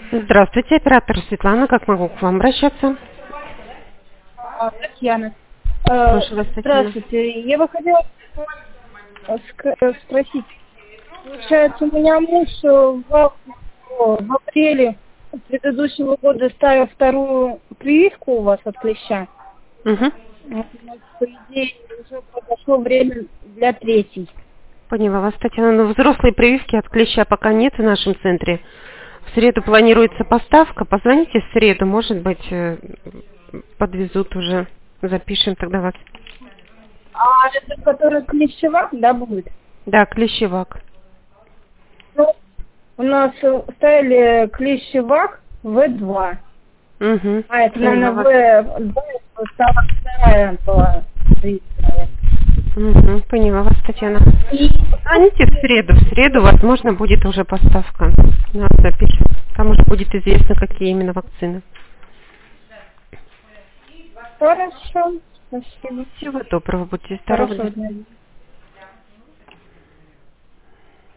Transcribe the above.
Здравствуйте, оператор Светлана. Как могу к вам обращаться? Татьяна. Слушаю вас, Татьяна. Здравствуйте. Я бы хотела спросить. Получается, у меня муж в апреле предыдущего года ставил вторую прививку у вас от клеща. Угу. Вот у нас, по идее, уже подошло время для третьей. Поняла вас, Татьяна. Но взрослые прививки от клеща пока нет в нашем центре. В среду планируется поставка. Позвоните в среду, может быть, подвезут уже. Запишем тогда вас. А это который клещевак, да, будет? Да, клещевак. Ну, у нас ставили клещевак В2. Угу. А, это, наверное, В2, это вторая была. Угу. Поняла вас, Татьяна. И Звоните в среду. В среду, возможно, будет уже поставка. Нас запишем. Там уже будет известно, какие именно вакцины. хорошо, спасибо. Всего доброго, будьте здоровы. Хорошего дня.